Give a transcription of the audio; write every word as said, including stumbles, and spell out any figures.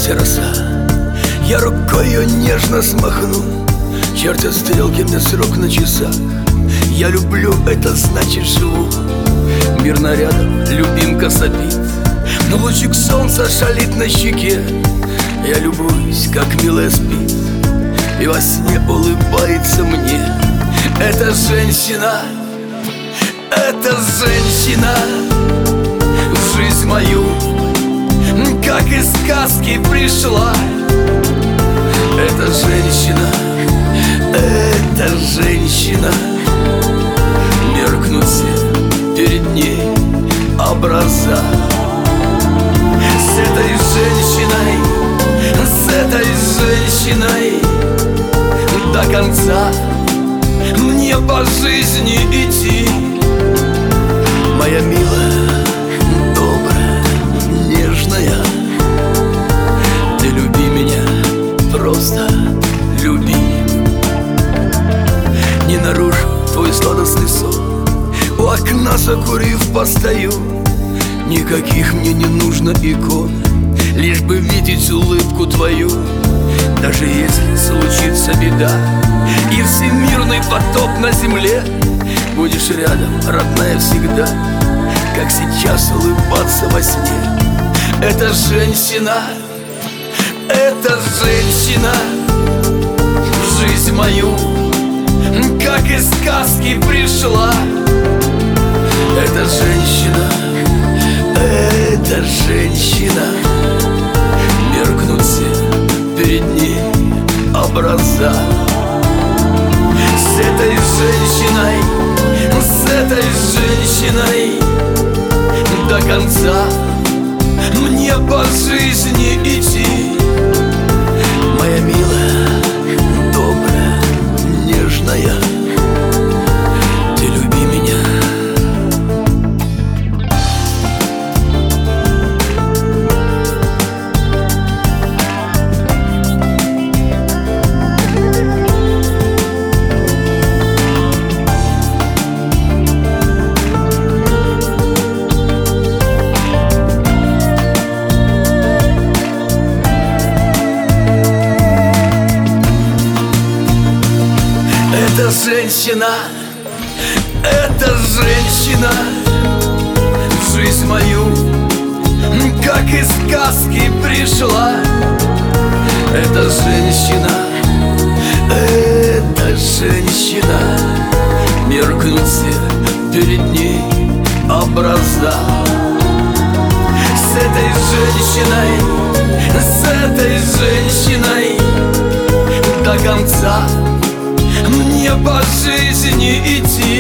Рассыпавшаяся роса, я рукой ее нежно смахну. Чертят стрелки мне срок на часах. Я люблю, это значит живу. Мирно рядом любимка сопит, но лучик солнца шалит на щеке. Я любуюсь, как милая спит, и во сне улыбается мне. Эта женщина, эта женщина в жизнь мою, как из сказки пришла. Эта женщина, эта женщина, меркнут все перед ней образа. С этой женщиной, с этой женщиной до конца мне по жизни идти. Моя милая, добрая, нежная, ты люби меня, просто люби. Не нарушу твой сладостный сон, у окна закурив постою. Никаких мне не нужно икон, лишь бы видеть улыбку твою. Даже если случится беда и всемирный потоп на земле, будешь рядом, родная, всегда, как сейчас улыбаться во сне. Эта женщина, эта женщина в жизнь мою, как из сказки пришла. Эта женщина, эта женщина, меркнут все перед ней образа. С этой женщиной, с этой женщиной до конца мне по жизни идти. Моя милая, добрая, нежная, ты люби меня. Эта женщина, эта женщина в жизнь мою, как из сказки пришла. Эта женщина, эта женщина, меркнут все перед ней образа. С этой женщиной, с этой женщиной до конца мне по жизни идти.